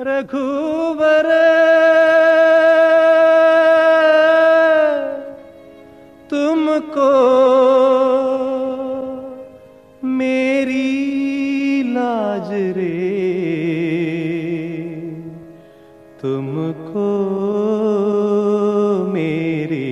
रघुवर तुमको मेरी लाज रे, तुमको मेरी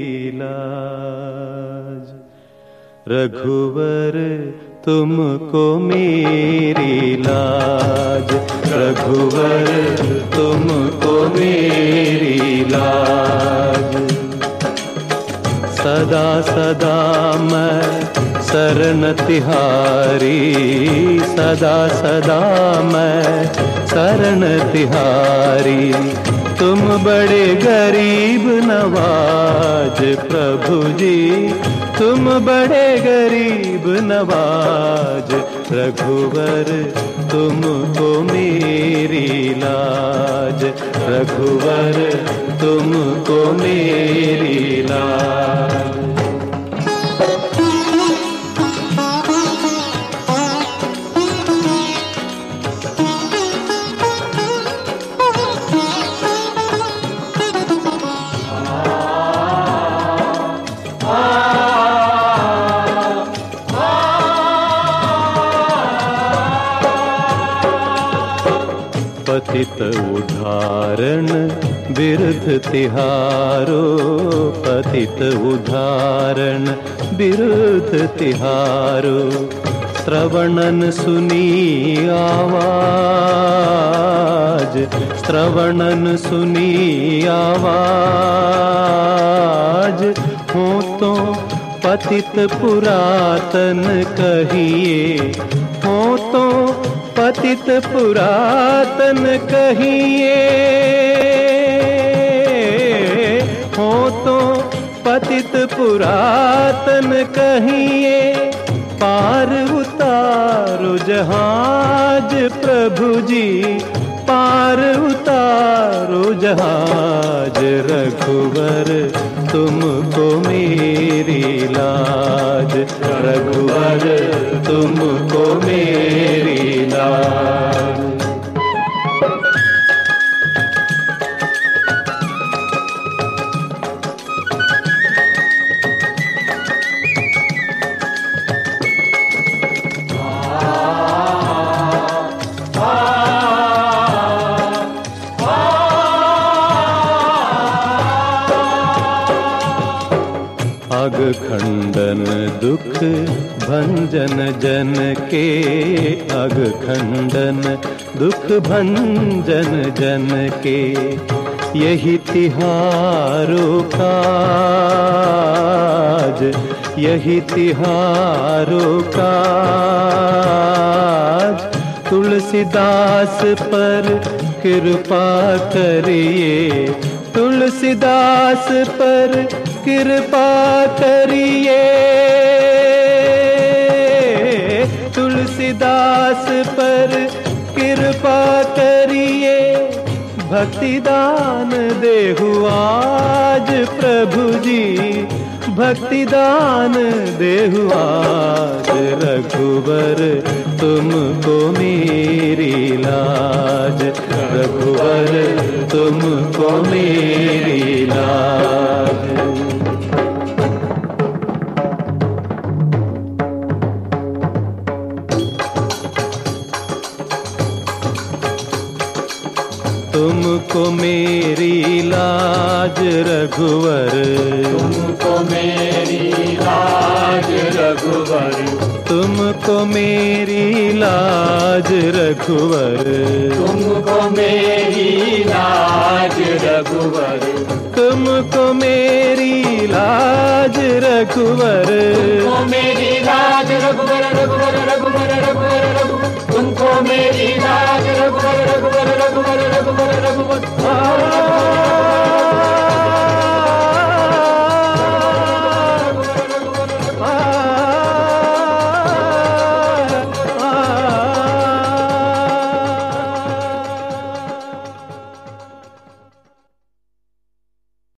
लाज। रघुवर तुमको मेरी लाज, रघुवर तुमको मेरी लाज। सदा सदा मैं शरण तिहारी, सदा सदा मैं शरण तिहारी। तुम बड़े गरीब नवाज प्रभु जी, तुम बड़े गरीब नवाज। रघुवर तुमको मेरी लाज, रघुवर तुमको मेरी लाज। पतित उदाहरण बिरुद्ध तिहारो, पतित उदाहरण बिरुद्ध तिहारो। श्रवणन सुनी आवाज, श्रवणन सुनी आवाज। हो तो पतित पुरातन कहिए, हो तो पतित पुरातन कहिए। हो तो पतित पुरातन कहिए। पार उतारो जहाज प्रभु जी, पार उतारो जहाज। रघुवर तुमको मेरी लाज, रघुवर तुमको मेरी लाज। अग खंडन दुख भंजन जन के, अग खंडन दुख भंजन जन के। यही तिहारों काज, यही तिहारों काज। तुलसीदास पर कृपा करिए, तुलसीदास पर कृपा करिए। तुलसीदास पर कृपा करिए। भक्ति दान देहु आज प्रभु जी, भक्ति दान देहु आज। रघुवर तुमको मेरी लाज, रघुवर तुमको मेरी लाज। तुमको मेरी लाज रघुवर, तुमको मेरी लाज रघुवर, तुमको मेरी लाज रघुवर। तुमको मेरी लाज रघुवर, तुमको मेरी लाज रघुवर। तुमको मेरी लाज रघुवर, रघुवर रघुवर रघुवर रघुवर। तुमको मेरी लाज रघुवर, रघुवर रघुवर रघुवर रघुवर।